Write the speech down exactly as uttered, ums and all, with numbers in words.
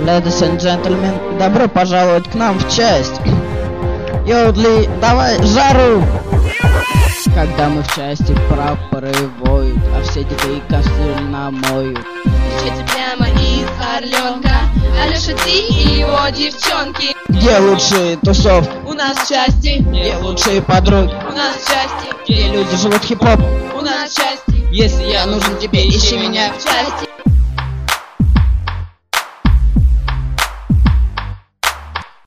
Ladies and gentlemen, добро пожаловать к нам в часть. Йодли, давай жару! Когда мы в части, прапоры воют, а все деды кастрюль намоют. Встречайте прямо из Орленка Алеша Ти и его девчонки. Где лучшие тусовки? У нас в части. Где лучшие подруги? У нас в части. Где люди живут хип-хоп? У нас в части. Если я нужен тебе, ищи меня В части.